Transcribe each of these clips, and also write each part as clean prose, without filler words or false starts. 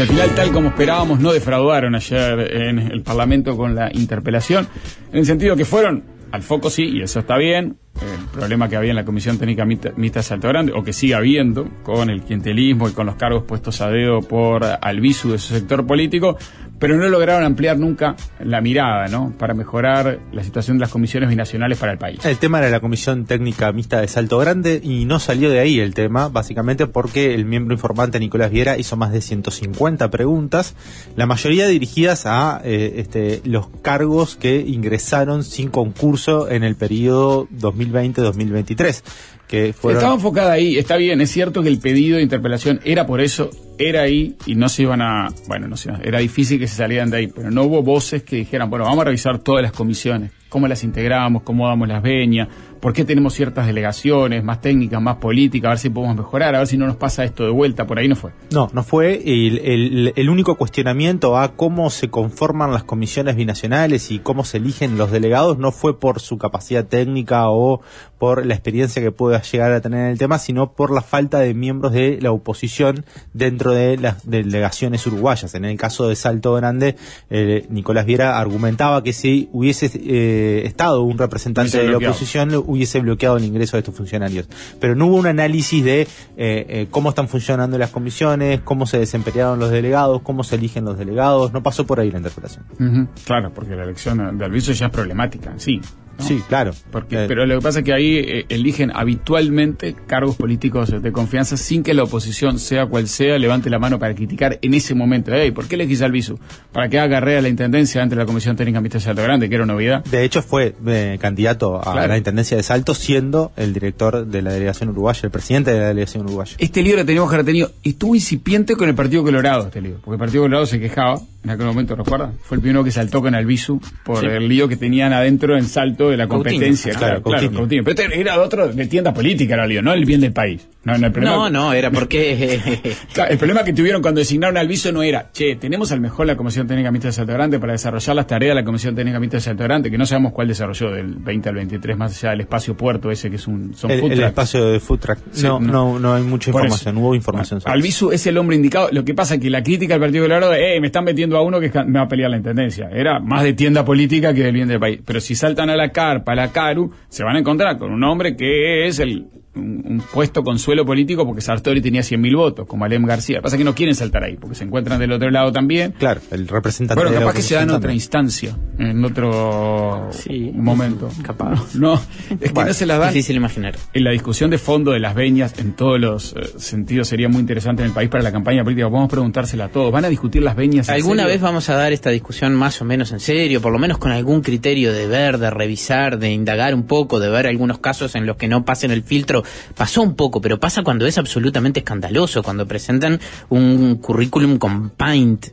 al final, tal como esperábamos, no defraudaron ayer en el Parlamento con la interpelación, en el sentido que fueron al foco, sí, y eso está bien. El problema que había en la Comisión Técnica Mixta de Salto Grande, o que sigue habiendo, con el clientelismo y con los cargos puestos a dedo por Albizu de su sector político, pero no lograron ampliar nunca la mirada, ¿no?, para mejorar la situación de las comisiones binacionales para el país. El tema era la Comisión Técnica Mixta de Salto Grande y no salió de ahí el tema, básicamente porque el miembro informante Nicolás Viera hizo más de 150 preguntas, la mayoría dirigidas a los cargos que ingresaron sin concurso en el periodo 2020-2023. Que fueron... Estaba enfocada ahí, está bien, es cierto que el pedido de interpelación era por eso, era ahí y no se iban a... Bueno, no sé, era difícil que se salieran de ahí, pero no hubo voces que dijeran, bueno, vamos a revisar todas las comisiones, cómo las integramos, cómo damos las veñas, por qué tenemos ciertas delegaciones, más técnicas, más políticas, a ver si podemos mejorar, a ver si no nos pasa esto de vuelta, por ahí no fue. No fue. El único cuestionamiento a cómo se conforman las comisiones binacionales y cómo se eligen los delegados no fue por su capacidad técnica o por la experiencia que pueda llegar a tener en el tema, sino por la falta de miembros de la oposición dentro de las delegaciones uruguayas. En el caso de Salto Grande, Nicolás Viera argumentaba que si hubiese estado un representante de la oposición, hubiese bloqueado el ingreso de estos funcionarios. Pero no hubo un análisis de cómo están funcionando las comisiones, cómo se desempeñaron los delegados, cómo se eligen los delegados. No pasó por ahí la interpelación. Claro, porque la elección de Albizu ya es problemática, sí. ¿No? Sí, claro. Pero lo que pasa es que ahí eligen habitualmente cargos políticos de confianza sin que la oposición, sea cual sea, levante la mano para criticar en ese momento. ¿Por qué elegís a Albizu? Para que haga carrera la intendencia ante la Comisión Técnica Mixta de Salto Grande, que era novedad. De hecho, fue candidato a la intendencia de Salto, siendo el director de la delegación uruguaya, el presidente de la delegación uruguaya. Este libro teníamos que haber tenido, estuvo incipiente con el Partido Colorado, este libro, porque el Partido Colorado se quejaba en aquel momento, ¿recuerda? Fue el primero que saltó con Albizu por el lío que tenían adentro en Salto de la competencia. Coutinho. Pero era otro de tienda política, era el lío, no el bien del país. Era porque... El problema que tuvieron cuando designaron a Albizu no era, tenemos al mejor la Comisión Técnica Mixta de Salto Grande para desarrollar las tareas de la Comisión Técnica Mixta de Salto Grande, que no sabemos cuál desarrolló del 20 al 23, más allá del espacio puerto ese que son food el espacio de food track. Sí, no hay mucha información, no hubo información sobre Albizu es el hombre indicado. Lo que pasa es que la crítica al Partido Colorado me están metiendo a uno que me va a pelear la intendencia. Era más de tienda política que del bien del país. Pero si saltan a la carpa, a la Caru, se van a encontrar con un hombre que es un puesto consuelo político, porque Sartori tenía 100.000 votos, como Alem García. Lo que pasa es que no quieren saltar ahí, porque se encuentran del otro lado también. Claro, el representante. Bueno, capaz que se da en otra instancia, en otro momento. Capaz. No, es que no se las dan. Difícil imaginar. En la discusión de fondo de las veñas, en todos los sentidos, sería muy interesante en el país para la campaña política. Vamos a preguntársela a todos. ¿Van a discutir las veñas en ¿Alguna serio? vez vamos a dar esta discusión más o menos en serio? Por lo menos con algún criterio de ver, de revisar, de indagar un poco, de ver algunos casos en los que no pasen el filtro. Pasó un poco, pero pasa cuando es absolutamente escandaloso, cuando presentan un currículum con Paint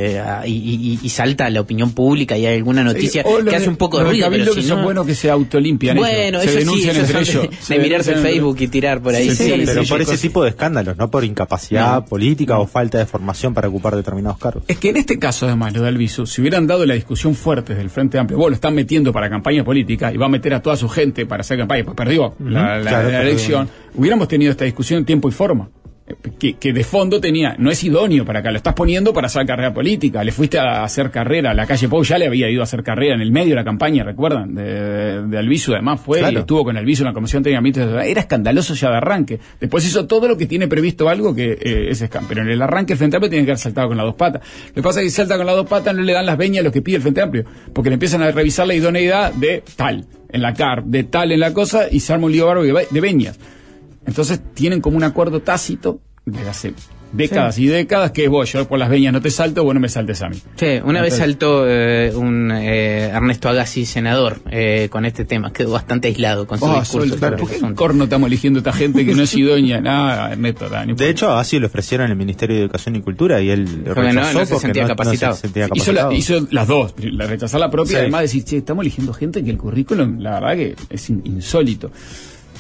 y salta a la opinión pública y hay alguna noticia que hace un poco de ruido. Pero que son buenos que se autolimpian. Bueno, se denuncian entre ellos. De mirarse en Facebook y tirar por ahí. Pero por ese tipo de escándalos, no por incapacidad política o falta de formación para ocupar determinados cargos. Es que en este caso, además, lo de Albizu, si hubieran dado la discusión fuerte desde el Frente Amplio, vos lo están metiendo para campaña política y va a meter a toda su gente para hacer campaña, pues perdió la elección. Hubiéramos tenido esta discusión en tiempo y forma, que de fondo no es idóneo para acá, lo estás poniendo para hacer carrera política, le fuiste a hacer carrera, la calle Pou ya le había ido a hacer carrera en el medio de la campaña, ¿recuerdan? De Albizu, además y estuvo con Albizu en la Comisión Técnica Mixta, era escandaloso ya de arranque, después hizo todo lo que tiene previsto algo que es escándalo, pero en el arranque el Frente Amplio tiene que haber saltado con las dos patas. Lo que pasa es que si salta con las dos patas no le dan las veñas a lo que pide el Frente Amplio, porque le empiezan a revisar la idoneidad de tal en la CAR, de tal en la cosa, y se arma un lío bárbaro de veñas. Entonces tienen como un acuerdo tácito desde hace décadas y décadas, que yo por las veñas no te salto, vos no me saltes a mí. Una vez saltó un Ernesto Agassi, senador, con este tema, quedó bastante aislado con su discurso. ¿Por qué en corno estamos eligiendo a esta gente que no es idónea? Nada, Ernesto. De hecho, Agassi lo ofrecieron en el Ministerio de Educación y Cultura y él rechazó no se sentía capacitado. Hizo las dos, la rechazar la propia, además de decir, estamos eligiendo gente que el currículum, la verdad que es insólito.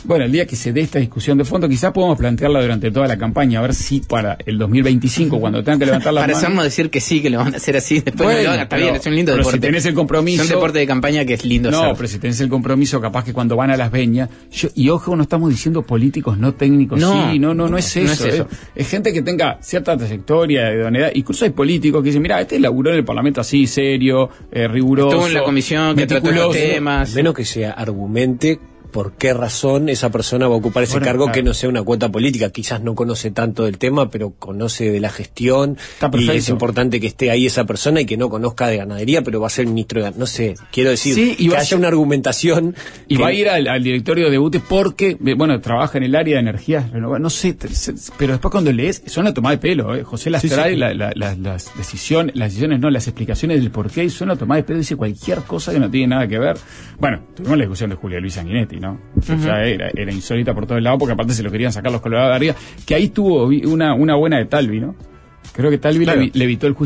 Bueno, el día que se dé esta discusión de fondo, quizás podemos plantearla durante toda la campaña, a ver si para el 2025, cuando tengan que levantar las manos... Para decir que sí, que lo van a hacer así, después bueno, no lo hagan, está bien, es un lindo deporte. Pero si tenés el compromiso... Es un deporte de campaña que es lindo hacer. No, pero si tenés el compromiso, capaz que cuando van a las veñas... Y ojo, no estamos diciendo políticos no técnicos, no es eso. Es gente que tenga cierta trayectoria, de idoneidad. Incluso hay políticos que dicen, mira, este laburó en el Parlamento así, serio, riguroso... Estuvo en la comisión que trató los temas... Menos que se argumente por qué razón esa persona va a ocupar ese cargo, claro, que no sea una cuota política. Quizás no conoce tanto del tema, pero conoce de la gestión, y es importante que esté ahí esa persona y que no conozca de ganadería, pero va a ser ministro de... No sé, quiero decir, sí, que haya una argumentación... Y va a ir al directorio de UTE porque, bueno, trabaja en el área de energías renovables, no sé, pero después cuando lees, son la toma de pelo, José las trae, las explicaciones del porqué, y son la toma de pelo, dice cualquier cosa que no tiene nada que ver. Bueno, tuvimos la discusión de Julia Luis Sanguinetti, ¿no? O sea, era insólita por todos lados, porque aparte se lo querían sacar los colorados de arriba, que ahí tuvo una buena de Talvi, ¿no? Creo que Talvi le evitó el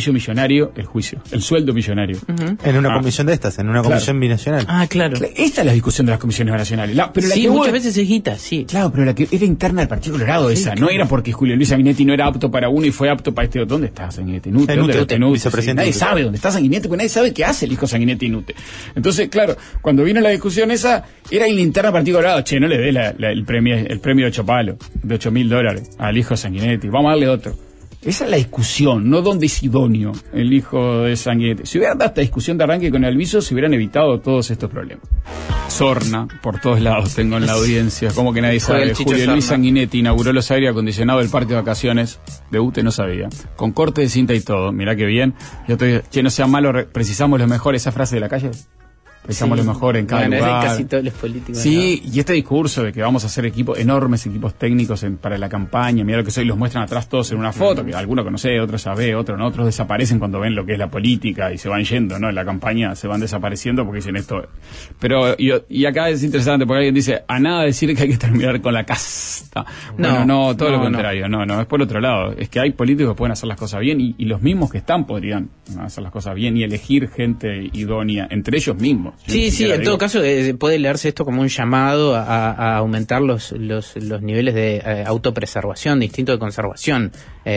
sueldo millonario. En una comisión de estas, en una comisión binacional. Ah, claro. Esta es la discusión de las comisiones nacionales. Pero sí, muchas veces se agita, sí. Claro, pero la que era interna del Partido Colorado, esa. Claro. No era porque Julio Luis Sanguinetti no era apto para uno y fue apto para este otro. ¿Dónde está Sanguinetti? En UTE. Nadie sabe dónde está Sanguinetti, porque nadie sabe qué hace el hijo Sanguinetti en UTE. Entonces, claro, cuando vino la discusión esa, era en la interna del Partido Colorado. Che, no le dé el premio de 8 palos, de $8.000 al hijo Sanguinetti. Vamos a darle otro. Esa es la discusión, no dónde es idóneo el hijo de Sanguinetti. Si hubieran dado esta discusión de arranque con Alviso, se hubieran evitado todos estos problemas. Sorna, por todos lados tengo en la audiencia, como que nadie sabe. Julio Luis Sanguinetti inauguró los aire acondicionados del parque de vacaciones de UTE, no sabía. Con corte de cinta y todo, mirá qué bien. Yo estoy, que no sea malo, precisamos lo mejor, esa frase de la calle. Pensamos lo mejor en cada lugar. Casi todos los políticos. Sí, y este discurso de que vamos a hacer enormes equipos técnicos para la campaña, mira lo que soy, los muestran atrás todos en una foto, que alguno conoce, otros sabe, otros no, otros desaparecen cuando ven lo que es la política y se van yendo, ¿no? En la campaña se van desapareciendo porque dicen esto. Pero, y acá es interesante porque alguien dice, a nada decir que hay que terminar con la casta. No, todo lo contrario, no, es por otro lado. Es que hay políticos que pueden hacer las cosas bien y los mismos que están podrían hacer las cosas bien y elegir gente idónea entre ellos mismos. Sí, en todo caso puede leerse esto como un llamado a aumentar los niveles de autopreservación, de instinto de conservación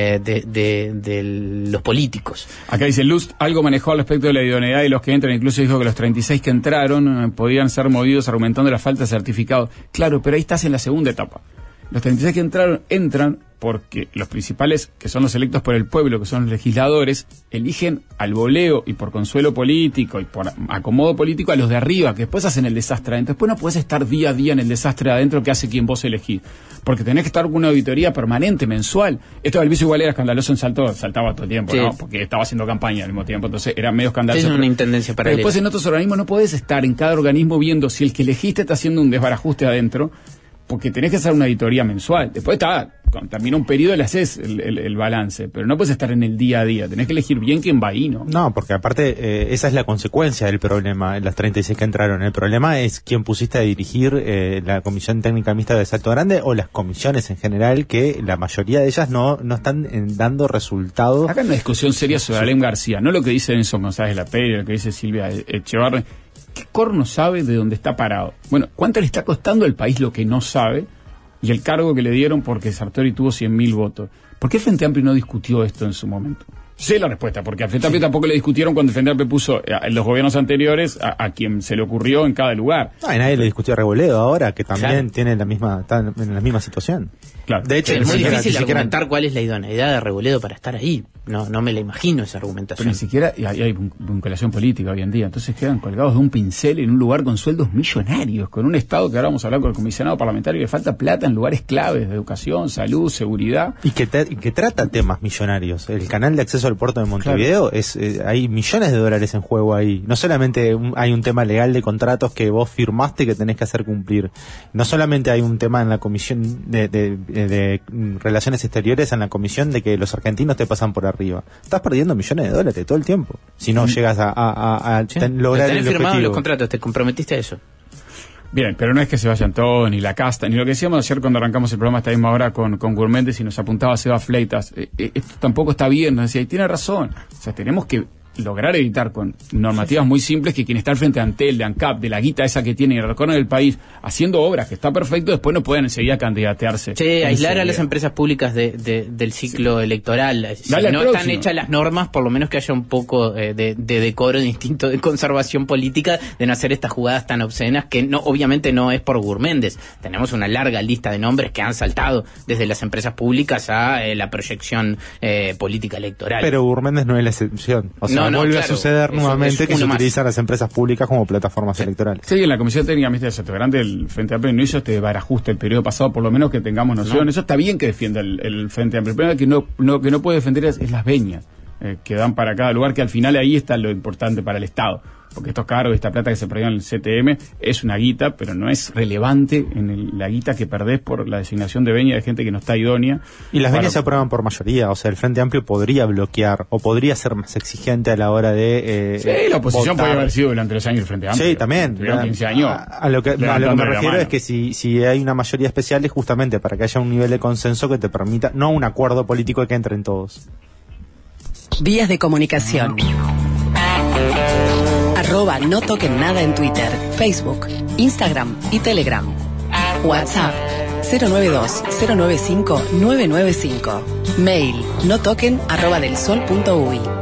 de los políticos. Acá dice Lust, algo manejó al respecto de la idoneidad de los que entran, incluso dijo que los 36 que entraron podían ser movidos argumentando la falta de certificado. Claro, pero ahí estás en la segunda etapa. Los 36 que entran porque los principales, que son los electos por el pueblo, que son los legisladores, eligen al voleo y por consuelo político y por acomodo político a los de arriba, que después hacen el desastre adentro. Después no podés estar día a día en el desastre adentro que hace quien vos elegís, porque tenés que estar con una auditoría permanente, mensual. Esto del Alviso igual era escandaloso saltaba todo el tiempo, sí, ¿no? Porque estaba haciendo campaña al mismo tiempo, entonces era medio escandaloso. Es una intendencia paralela. Después en otros organismos no podés estar en cada organismo viendo si el que elegiste está haciendo un desbarajuste adentro, porque tenés que hacer una auditoría mensual. Después cuando termina un periodo le haces el balance, pero no puedes estar en el día a día, tenés que elegir bien quién va ahí, ¿no? No, porque aparte esa es la consecuencia del problema, las 36 que entraron. El problema es quién pusiste a dirigir la Comisión Técnica Mixta de Salto Grande o las comisiones en general, que la mayoría de ellas no están dando resultados. Acá hay una discusión seria sobre Alem García, no lo que dice Enzo González Laperi, lo que dice Silvia Echevarri. ¿Qué corno sabe de dónde está parado? Bueno, ¿cuánto le está costando al país lo que no sabe? Y el cargo que le dieron porque Sartori tuvo 100.000 votos. ¿Por qué Frente Amplio no discutió esto en su momento? Sé la respuesta, porque a Frente Amplio tampoco le discutieron cuando Frente Amplio puso en los gobiernos anteriores a quien se le ocurrió en cada lugar. No, y nadie le discutió a Revoledo ahora, que también tiene está en la misma situación. Claro. De hecho, es muy difícil argumentar cuál es la idoneidad de Revoledo para estar ahí. No me la imagino esa argumentación. Pero ni siquiera hay vinculación política hoy en día. Entonces quedan colgados de un pincel en un lugar con sueldos millonarios, con un Estado que ahora vamos a hablar con el comisionado parlamentario, que falta plata en lugares claves de educación, salud, seguridad. Y que trata temas millonarios. El canal de acceso al puerto de Montevideo, claro, hay millones de dólares en juego ahí. No solamente hay un tema legal de contratos que vos firmaste que tenés que hacer cumplir. No solamente hay un tema en la comisión de Relaciones Exteriores, en la comisión de que los argentinos te pasan por arriba. Estás perdiendo millones de dólares todo el tiempo si no llegas a lograr el objetivo. Firmado en los contratos, te comprometiste a eso. Bien, pero no es que se vayan todos, ni la casta, ni lo que decíamos ayer cuando arrancamos el programa a esta misma hora con Gourmetes y nos apuntaba Seba Fleitas. Esto tampoco está bien, nos decía, y tiene razón. O sea, tenemos que lograr evitar con normativas muy simples que quien está al frente de Antel, de ANCAP, de la guita esa que tiene y recorren el país haciendo obras que está perfecto, después no pueden enseguida candidatearse. Aislar a las empresas públicas del ciclo electoral. Si no están hechas las normas, por lo menos que haya un poco de decoro, de instinto de conservación política, de no hacer estas jugadas tan obscenas, que no, obviamente no es por Gurméndez. Tenemos una larga lista de nombres que han saltado desde las empresas públicas a la proyección política electoral. Pero Gurméndez no es la excepción. O sea, vuelve a suceder nuevamente que se utilizan las empresas públicas como plataformas electorales. Sí, en la Comisión Técnica Mixta de Soto Grande el Frente Amplio no hizo este barajuste el periodo pasado, por lo menos que tengamos noción. Eso está bien que defienda el Frente Amplio. El problema que no puede defender es las veñas que dan para cada lugar, que al final ahí está lo importante para el Estado. Porque estos cargos, esta plata que se perdió en el CTM es una guita, pero no es relevante en la guita que perdés por la designación de veña de gente que no está idónea. Y las veñas se aprueban por mayoría, o sea, el Frente Amplio podría bloquear o podría ser más exigente a la hora de sí, la oposición podría haber sido durante los años el Frente Amplio. Sí, también. 15 años. A lo que me refiero es que si hay una mayoría especial es justamente para que haya un nivel de consenso que te permita, no un acuerdo político que entren todos. Vías de comunicación. @no toquen nada en Twitter, Facebook, Instagram y Telegram. WhatsApp 092-095-995. Mail notoquen@delsol.uy.